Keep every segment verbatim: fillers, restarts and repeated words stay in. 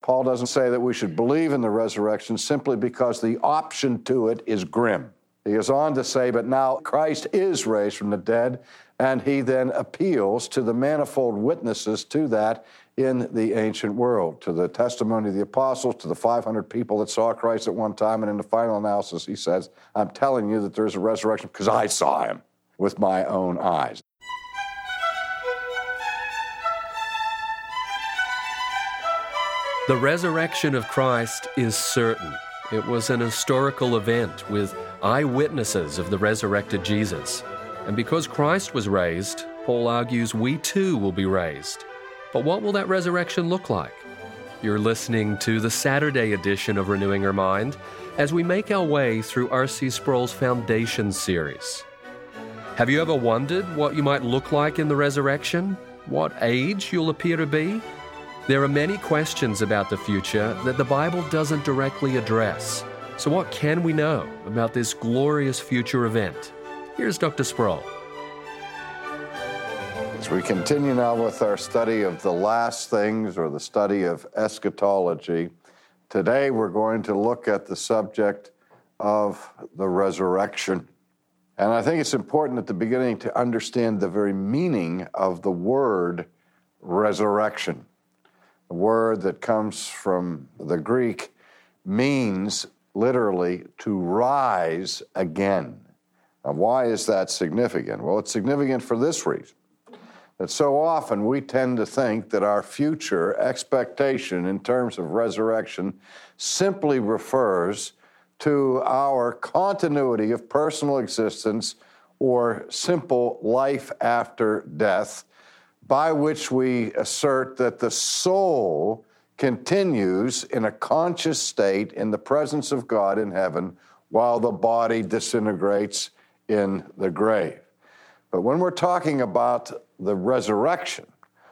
Paul doesn't say that we should believe in the resurrection simply because the option to it is grim. He goes on to say, but now Christ is raised from the dead, and he then appeals to the manifold witnesses to that in the ancient world, to the testimony of the apostles, to the five hundred people that saw Christ at one time, and in the final analysis, he says, I'm telling you that there's a resurrection because I saw him with my own eyes. The resurrection of Christ is certain. It was an historical event with eyewitnesses of the resurrected Jesus. And because Christ was raised, Paul argues we too will be raised. But what will that resurrection look like? You're listening to the Saturday edition of Renewing Our Mind as we make our way through R C Sproul's Foundations series. Have you ever wondered what you might look like in the resurrection? What age you'll appear to be? There are many questions about the future that the Bible doesn't directly address. So what can we know about this glorious future event? Here's Doctor Sproul. As we continue now with our study of the last things, or the study of eschatology, today we're going to look at the subject of the resurrection. And I think it's important at the beginning to understand the very meaning of the word resurrection. The word that comes from the Greek means literally to rise again. Now, why is that significant? Well, it's significant for this reason, that so often we tend to think that our future expectation in terms of resurrection simply refers to our continuity of personal existence or simple life after death, by which we assert that the soul continues in a conscious state in the presence of God in heaven while the body disintegrates in the grave. But when we're talking about the resurrection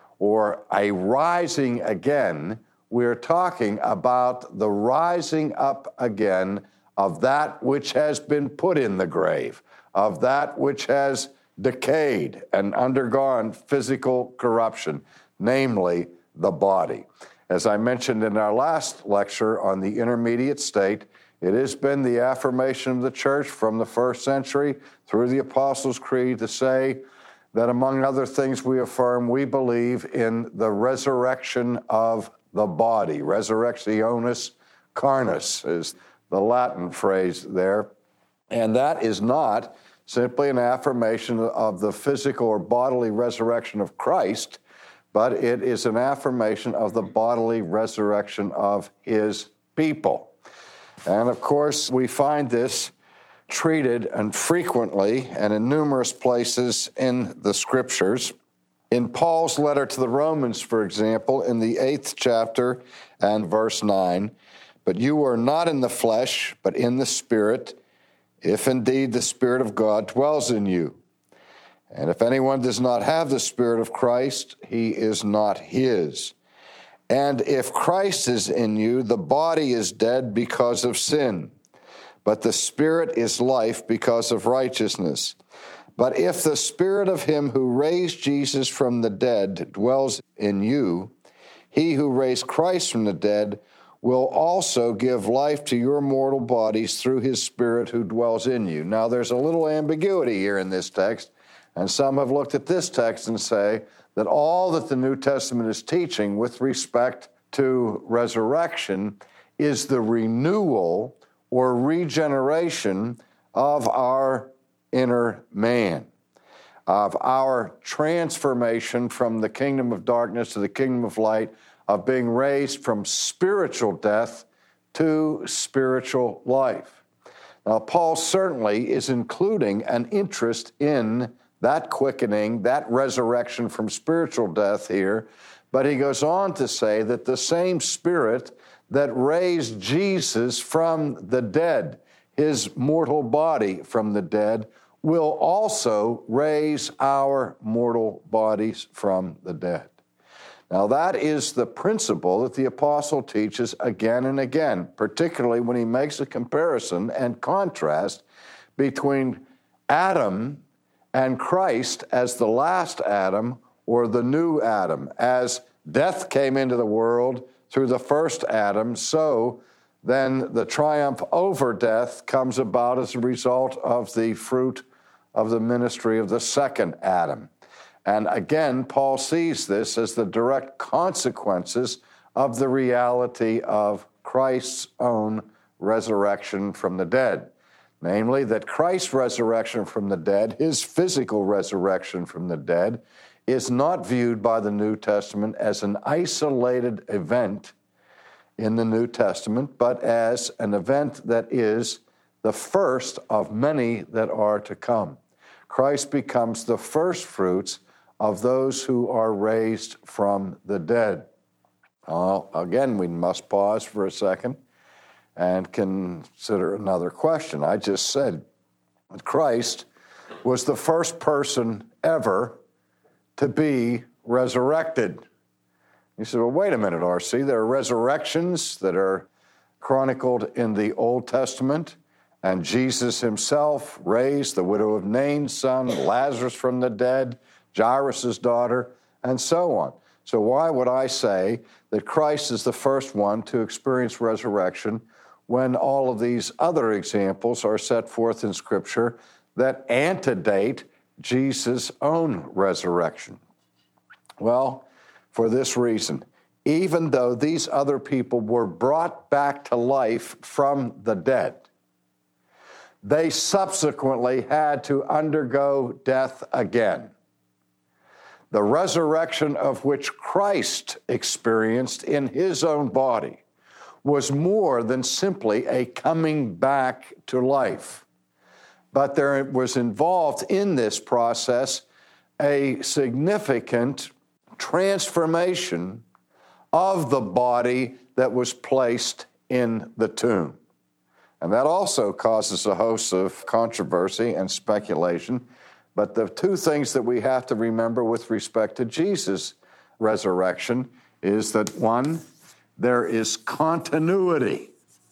or a rising again, we're talking about the rising up again of that which has been put in the grave, of that which has decayed and undergone physical corruption, namely the body. As I mentioned in our last lecture on the intermediate state, it has been the affirmation of the church from the first century through the Apostles' Creed to say that, among other things, we affirm we believe in the resurrection of the body. Resurrectionis carnis is the Latin phrase there. And that is not simply an affirmation of the physical or bodily resurrection of Christ, but it is an affirmation of the bodily resurrection of his people. And of course, we find this treated and frequently and in numerous places in the Scriptures. In Paul's letter to the Romans, for example, in the eighth chapter and verse nine, but you are not in the flesh, but in the Spirit, if indeed the Spirit of God dwells in you. And if anyone does not have the Spirit of Christ, he is not his. And if Christ is in you, the body is dead because of sin, but the Spirit is life because of righteousness. But if the Spirit of him who raised Jesus from the dead dwells in you, he who raised Christ from the dead will also give life to your mortal bodies through his Spirit who dwells in you. Now, there's a little ambiguity here in this text, and some have looked at this text and say that all that the New Testament is teaching with respect to resurrection is the renewal or regeneration of our inner man, of our transformation from the kingdom of darkness to the kingdom of light, of being raised from spiritual death to spiritual life. Now, Paul certainly is including an interest in that quickening, that resurrection from spiritual death here, but he goes on to say that the same Spirit that raised Jesus from the dead, his mortal body from the dead, will also raise our mortal bodies from the dead. Now, that is the principle that the apostle teaches again and again, particularly when he makes a comparison and contrast between Adam and Christ as the last Adam or the new Adam. As death came into the world through the first Adam, so then the triumph over death comes about as a result of the fruit of the ministry of the second Adam. And again, Paul sees this as the direct consequences of the reality of Christ's own resurrection from the dead. Namely, that Christ's resurrection from the dead, his physical resurrection from the dead, is not viewed by the New Testament as an isolated event in the New Testament, but as an event that is the first of many that are to come. Christ becomes the first fruits of those who are raised from the dead. Uh, again, we must pause for a second and consider another question. I just said that Christ was the first person ever to be resurrected. You said, well, wait a minute, R C. There are resurrections that are chronicled in the Old Testament, and Jesus himself raised the widow of Nain's son, Lazarus from the dead, Jairus' daughter, and so on. So why would I say that Christ is the first one to experience resurrection when all of these other examples are set forth in Scripture that antedate Jesus' own resurrection? Well, for this reason, even though these other people were brought back to life from the dead, they subsequently had to undergo death again. The resurrection of which Christ experienced in his own body was more than simply a coming back to life. But there was involved in this process a significant transformation of the body that was placed in the tomb. And that also causes a host of controversy and speculation. But the two things that we have to remember with respect to Jesus' resurrection is that, one, there is continuity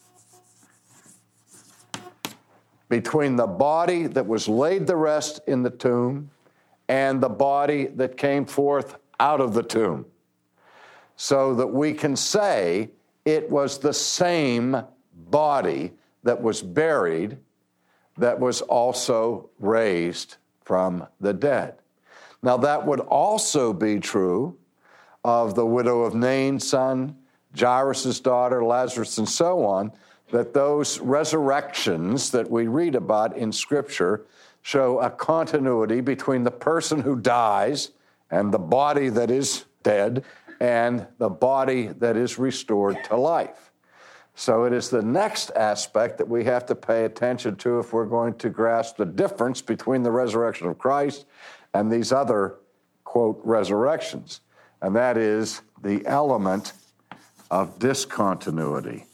between the body that was laid to rest in the tomb and the body that came forth out of the tomb, so that we can say it was the same body that was buried that was also raised from the dead. Now, that would also be true of the widow of Nain's son, Jairus' daughter, Lazarus, and so on, that those resurrections that we read about in Scripture show a continuity between the person who dies and the body that is dead and the body that is restored to life. So it is the next aspect that we have to pay attention to if we're going to grasp the difference between the resurrection of Christ and these other, quote, resurrections. And that is the element of discontinuity.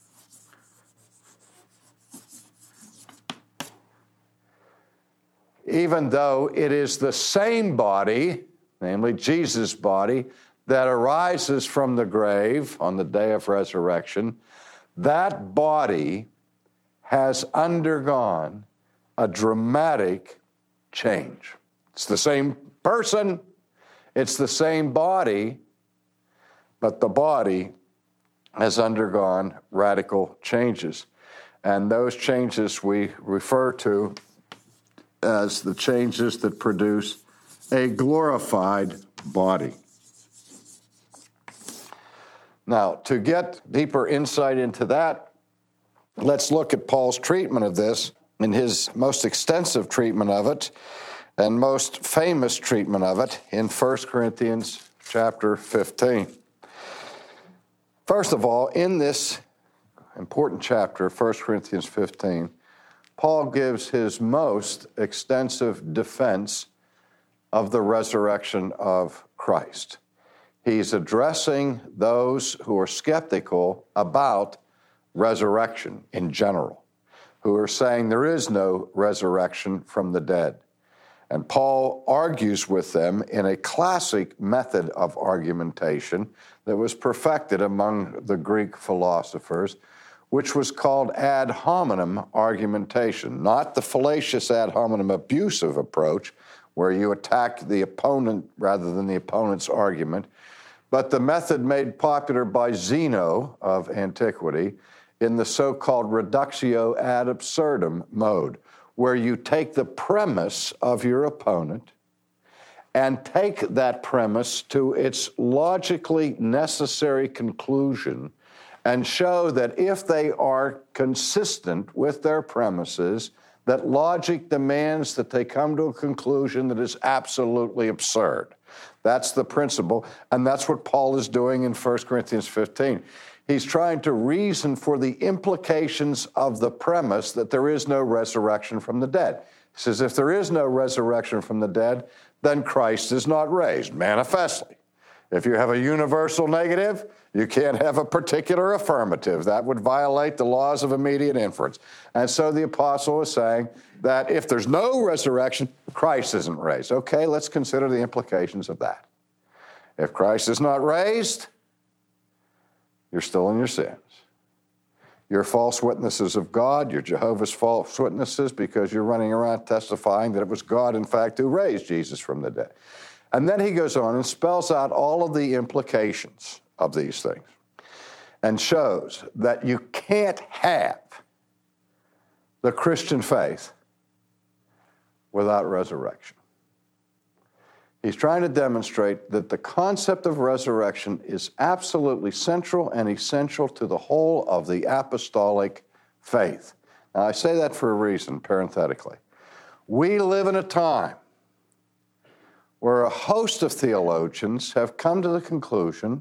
Even though it is the same body, namely Jesus' body, that arises from the grave on the day of resurrection, that body has undergone a dramatic change. It's the same person, it's the same body, but the body has undergone radical changes. And those changes we refer to as the changes that produce a glorified body. Now, to get deeper insight into that, let's look at Paul's treatment of this in his most extensive treatment of it and most famous treatment of it in First Corinthians chapter fifteen. First of all, in this important chapter, First Corinthians fifteen, Paul gives his most extensive defense of the resurrection of Christ. He's addressing those who are skeptical about resurrection in general, who are saying there is no resurrection from the dead. And Paul argues with them in a classic method of argumentation that was perfected among the Greek philosophers, which was called ad hominem argumentation, not the fallacious ad hominem abusive approach, where you attack the opponent rather than the opponent's argument, but the method made popular by Zeno of antiquity in the so-called reductio ad absurdum mode, where you take the premise of your opponent and take that premise to its logically necessary conclusion and show that if they are consistent with their premises, that logic demands that they come to a conclusion that is absolutely absurd. That's the principle, and that's what Paul is doing in First Corinthians fifteen. He's trying to reason for the implications of the premise that there is no resurrection from the dead. He says, if there is no resurrection from the dead, then Christ is not raised, manifestly. If you have a universal negative, you can't have a particular affirmative. That would violate the laws of immediate inference. And so the apostle is saying that if there's no resurrection, Christ isn't raised. Okay, let's consider the implications of that. If Christ is not raised, you're still in your sins. You're false witnesses of God. You're Jehovah's false witnesses because you're running around testifying that it was God, in fact, who raised Jesus from the dead. And then he goes on and spells out all of the implications of these things and shows that you can't have the Christian faith without resurrection. He's trying to demonstrate that the concept of resurrection is absolutely central and essential to the whole of the apostolic faith. Now, I say that for a reason, parenthetically. We live in a time where a host of theologians have come to the conclusion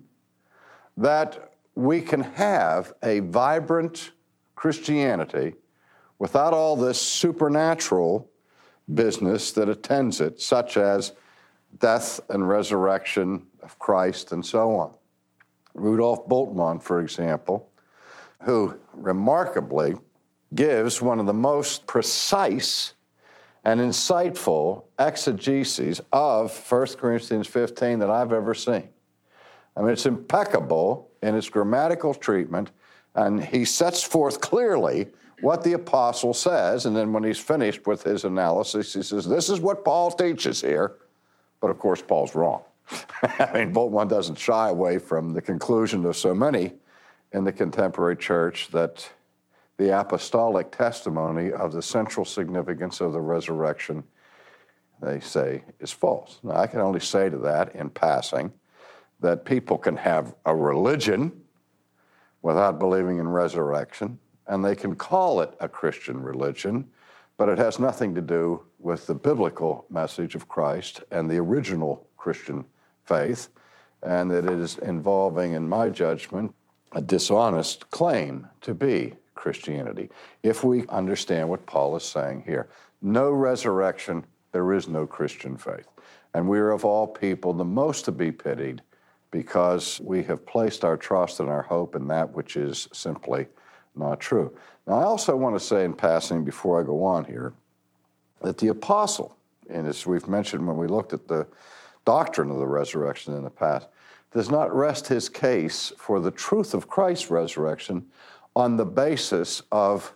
that we can have a vibrant Christianity without all this supernatural business that attends it, such as death and resurrection of Christ and so on. Rudolf Bultmann, for example, who remarkably gives one of the most precise and insightful exegeses of First Corinthians fifteen that I've ever seen. I mean, it's impeccable in its grammatical treatment, and he sets forth clearly what the apostle says, and then when he's finished with his analysis, he says, this is what Paul teaches here, but of course Paul's wrong. I mean, Bultmann doesn't shy away from the conclusion of so many in the contemporary church that the apostolic testimony of the central significance of the resurrection, they say, is false. Now, I can only say to that in passing that people can have a religion without believing in resurrection, and they can call it a Christian religion, but it has nothing to do with the biblical message of Christ and the original Christian faith, and that it is involving, in my judgment, a dishonest claim to be Christianity, if we understand what Paul is saying here. No resurrection, there is no Christian faith. And we are of all people the most to be pitied because we have placed our trust and our hope in that which is simply not true. Now, I also want to say in passing, before I go on here, that the apostle, and as we've mentioned when we looked at the doctrine of the resurrection in the past, does not rest his case for the truth of Christ's resurrection on the basis of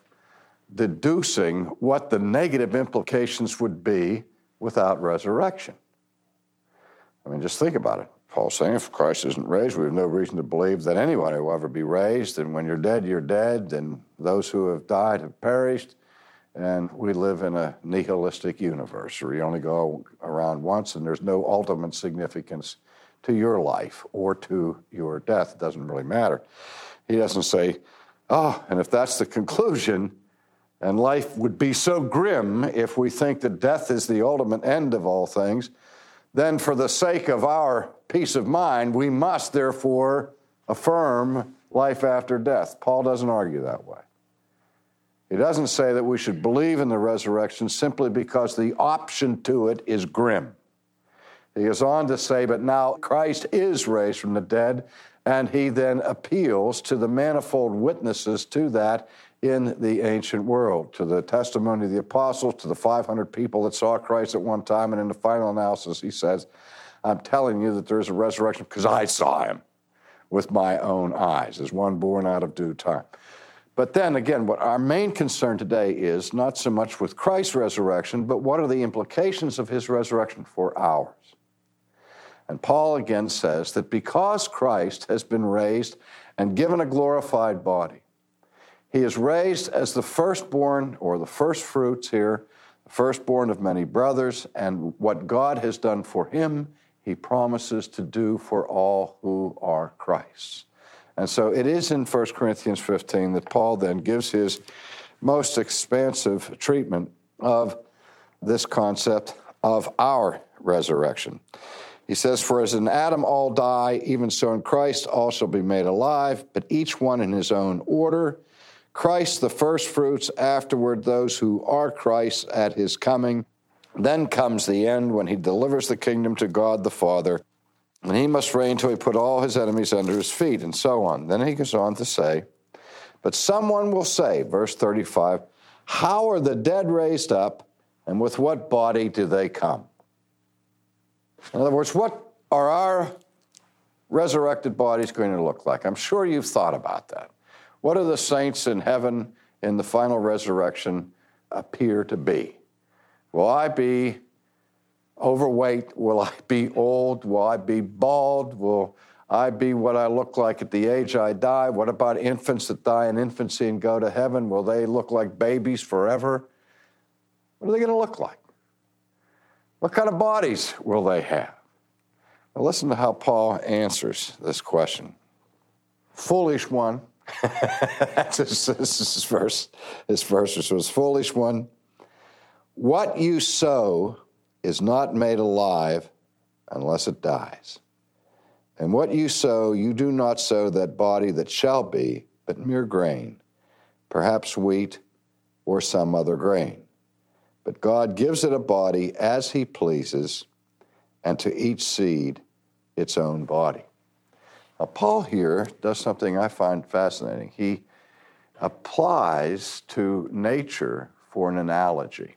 deducing what the negative implications would be without resurrection. I mean, just think about it. Paul's saying if Christ isn't raised, we have no reason to believe that anyone will ever be raised, and when you're dead, you're dead, and those who have died have perished, and we live in a nihilistic universe where you only go around once, and there's no ultimate significance to your life or to your death. It doesn't really matter. He doesn't say, oh, and if that's the conclusion, and life would be so grim if we think that death is the ultimate end of all things, then for the sake of our peace of mind, we must therefore affirm life after death. Paul doesn't argue that way. He doesn't say that we should believe in the resurrection simply because the option to it is grim. He goes on to say, but now Christ is raised from the dead, and he then appeals to the manifold witnesses to that in the ancient world, to the testimony of the apostles, to the five hundred people that saw Christ at one time, and in the final analysis he says, I'm telling you that there is a resurrection because I saw him with my own eyes, as one born out of due time. But then again, what our main concern today is not so much with Christ's resurrection, but what are the implications of his resurrection for ours? And Paul again says that because Christ has been raised and given a glorified body, he is raised as the firstborn, or the first fruits here, the firstborn of many brothers, and what God has done for him, he promises to do for all who are Christ's. And so it is in First Corinthians fifteen that Paul then gives his most expansive treatment of this concept of our resurrection. He says, "For as in Adam all die, even so in Christ all shall be made alive, but each one in his own order. Christ the firstfruits, afterward those who are Christ at his coming. Then comes the end when he delivers the kingdom to God the Father, and he must reign till he put all his enemies under his feet," and so on. Then he goes on to say, "But someone will say," verse thirty-five, "How are the dead raised up, and with what body do they come?" In other words, what are our resurrected bodies going to look like? I'm sure you've thought about that. What do the saints in heaven in the final resurrection appear to be? Will I be overweight? Will I be old? Will I be bald? Will I be what I look like at the age I die? What about infants that die in infancy and go to heaven? Will they look like babies forever? What are they going to look like? What kind of bodies will they have? Well, listen to how Paul answers this question. "Foolish one," that's his, this is his verse. His verse was, "Foolish one, what you sow is not made alive unless it dies. And what you sow, you do not sow that body that shall be, but mere grain, perhaps wheat or some other grain. But God gives it a body as he pleases, and to each seed its own body." Now, Paul here does something I find fascinating. He applies to nature for an analogy.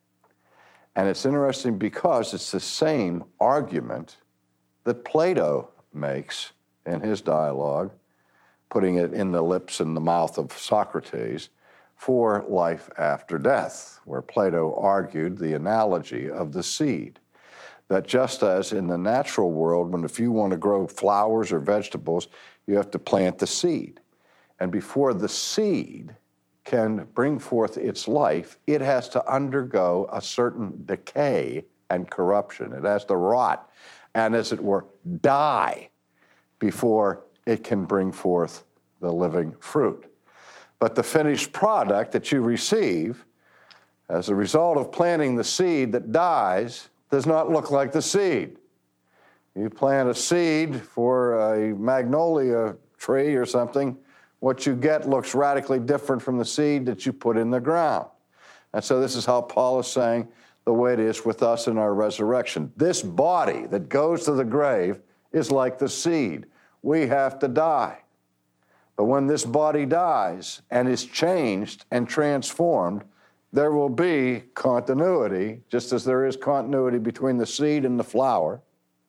And it's interesting because it's the same argument that Plato makes in his dialogue, putting it in the lips and the mouth of Socrates, for life after death, where Plato argued the analogy of the seed. That just as in the natural world, when if you want to grow flowers or vegetables, you have to plant the seed. And before the seed can bring forth its life, it has to undergo a certain decay and corruption. It has to rot and, as it were, die before it can bring forth the living fruit. But the finished product that you receive as a result of planting the seed that dies does not look like the seed. You plant a seed for a magnolia tree or something, what you get looks radically different from the seed that you put in the ground. And so this is how Paul is saying the way it is with us in our resurrection. This body that goes to the grave is like the seed. We have to die. But when this body dies and is changed and transformed, there will be continuity, just as there is continuity between the seed and the flower.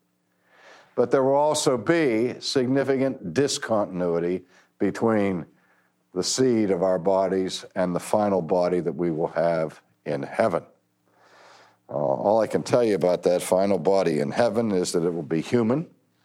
But there will also be significant discontinuity between the seed of our bodies and the final body that we will have in heaven. Uh, all I can tell you about that final body in heaven is that it will be human.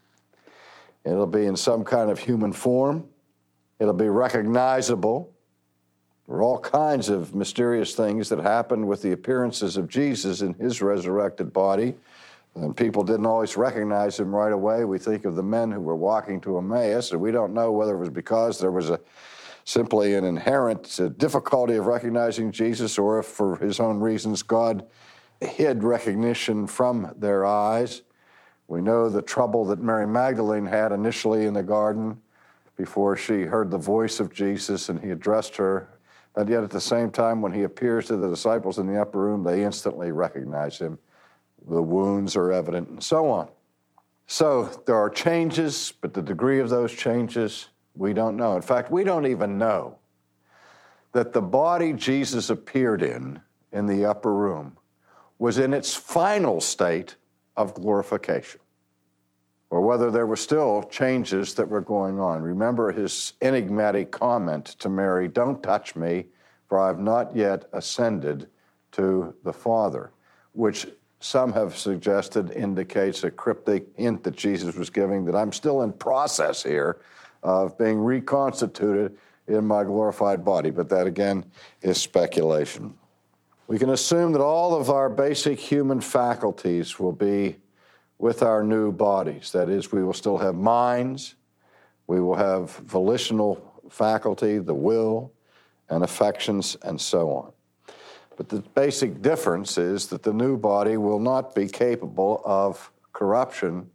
It'll be in some kind of human form. It'll be recognizable. There are all kinds of mysterious things that happened with the appearances of Jesus in his resurrected body. And people didn't always recognize him right away. We think of the men who were walking to Emmaus, and we don't know whether it was because there was a simply an inherent uh, difficulty of recognizing Jesus, or if for his own reasons God hid recognition from their eyes. We know the trouble that Mary Magdalene had initially in the garden before she heard the voice of Jesus and he addressed her. But yet at the same time, when he appears to the disciples in the upper room, they instantly recognize him. The wounds are evident, and so on. So there are changes, but the degree of those changes, we don't know. In fact, we don't even know that the body Jesus appeared in, in the upper room, was in its final state of glorification, or whether there were still changes that were going on. Remember his enigmatic comment to Mary, "Don't touch me, for I have not yet ascended to the Father," which some have suggested indicates a cryptic hint that Jesus was giving that I'm still in process here of being reconstituted in my glorified body. But that, again, is speculation. We can assume that all of our basic human faculties will be with our new bodies. That is, we will still have minds, we will have volitional faculty, the will, and affections, and so on. But the basic difference is that the new body will not be capable of corruption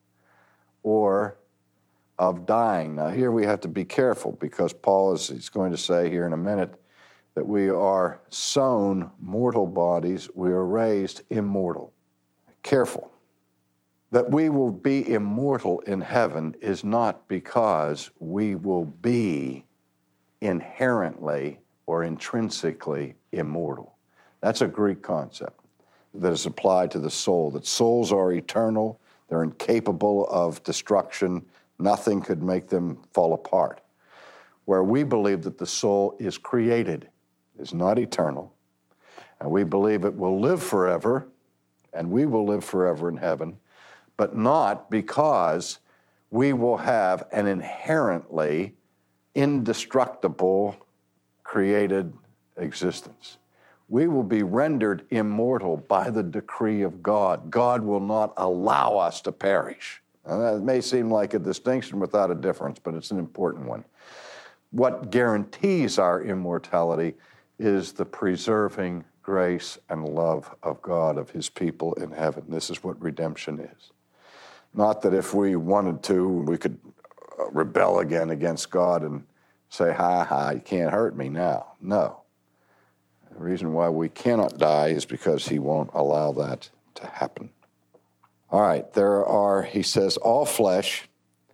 or of dying. Now, here we have to be careful because Paul is he's going to say here in a minute that we are sown mortal bodies, we are raised immortal. Careful. That we will be immortal in heaven is not because we will be inherently or intrinsically immortal. That's a Greek concept that is applied to the soul, that souls are eternal, they're incapable of destruction, nothing could make them fall apart. Where we believe that the soul is created, is not eternal, and we believe it will live forever, and we will live forever in heaven, but not because we will have an inherently indestructible created existence. We will be rendered immortal by the decree of God. God will not allow us to perish. Now, that may seem like a distinction without a difference, but it's an important one. What guarantees our immortality is the preserving grace and love of God, of his people in heaven. This is what redemption is. Not that if we wanted to, we could rebel again against God and say, ha, ha, you can't hurt me now. No. The reason why we cannot die is because he won't allow that to happen. All right, there are, he says, all flesh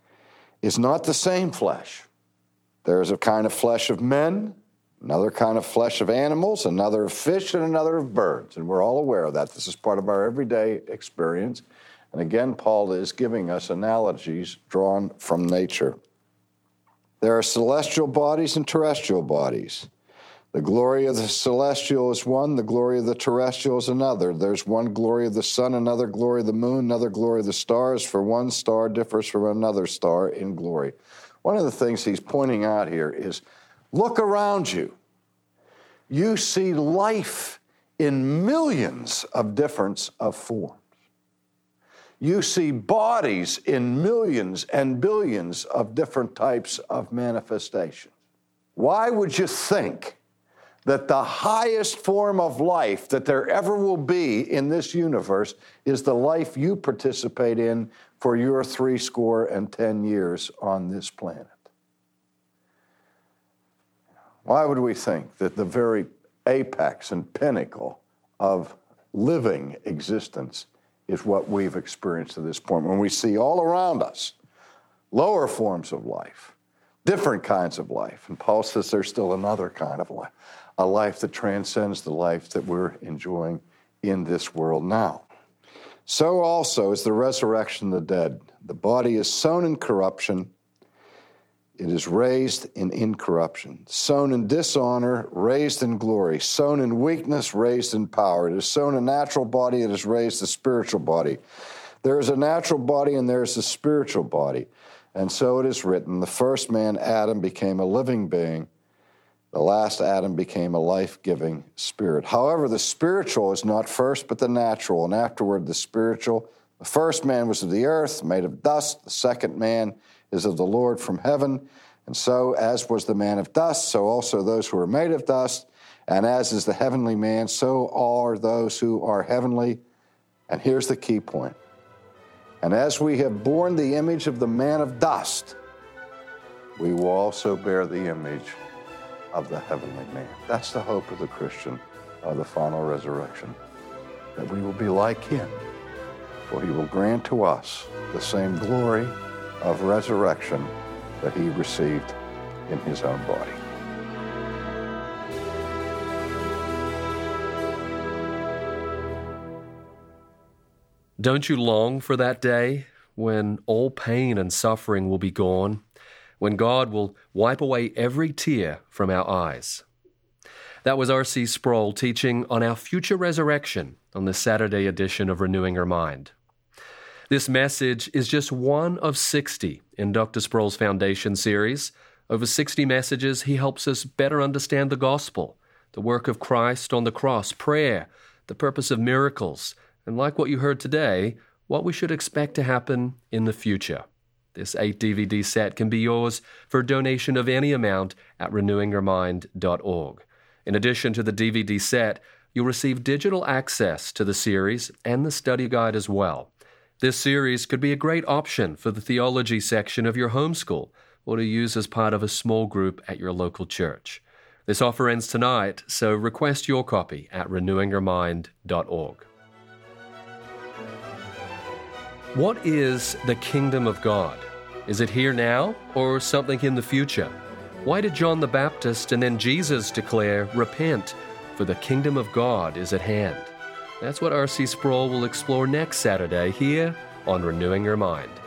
is not the same flesh. There is a kind of flesh of men, another kind of flesh of animals, another of fish, and another of birds. And we're all aware of that. This is part of our everyday experience. And again, Paul is giving us analogies drawn from nature. There are celestial bodies and terrestrial bodies. The glory of the celestial is one, the glory of the terrestrial is another. There's one glory of the sun, another glory of the moon, another glory of the stars, for one star differs from another star in glory. One of the things he's pointing out here is, look around you. You see life in millions of difference of forms. You see bodies in millions and billions of different types of manifestations. Why would you think that the highest form of life that there ever will be in this universe is the life you participate in for your three score and ten years on this planet? Why would we think that the very apex and pinnacle of living existence is what we've experienced to this point, when we see all around us lower forms of life, different kinds of life? And Paul says there's still another kind of life, a life that transcends the life that we're enjoying in this world now. So also is the resurrection of the dead. The body is sown in corruption, it is raised in incorruption. Sown in dishonor, raised in glory. Sown in weakness, raised in power. It is sown a natural body, it is raised a spiritual body. There is a natural body and there is a spiritual body. And so it is written, the first man, Adam, became a living being. The last Adam became a life-giving spirit. However, the spiritual is not first, but the natural, and afterward the spiritual. The first man was of the earth, made of dust. The second man is of the Lord from heaven. And so, as was the man of dust, so also those who are made of dust. And as is the heavenly man, so are those who are heavenly. And here's the key point. And as we have borne the image of the man of dust, we will also bear the image of the heavenly man. That's the hope of the Christian, of the final resurrection, that we will be like him, for he will grant to us the same glory of resurrection that he received in his own body. Don't you long for that day when all pain and suffering will be gone, when God will wipe away every tear from our eyes? That was R C Sproul teaching on our future resurrection on the Saturday edition of Renewing Your Mind. This message is just one of sixty in Doctor Sproul's Foundation series. Over sixty messages, he helps us better understand the gospel, the work of Christ on the cross, prayer, the purpose of miracles, and like what you heard today, what we should expect to happen in the future. This eight D V D set can be yours for a donation of any amount at renewing your mind dot org. In addition to the D V D set, you'll receive digital access to the series and the study guide as well. This series could be a great option for the theology section of your homeschool or to use as part of a small group at your local church. This offer ends tonight, so request your copy at renewing your mind dot org. What is the kingdom of God? Is it here now or something in the future? Why did John the Baptist and then Jesus declare, "Repent, for the kingdom of God is at hand"? That's what R C Sproul will explore next Saturday here on Renewing Your Mind.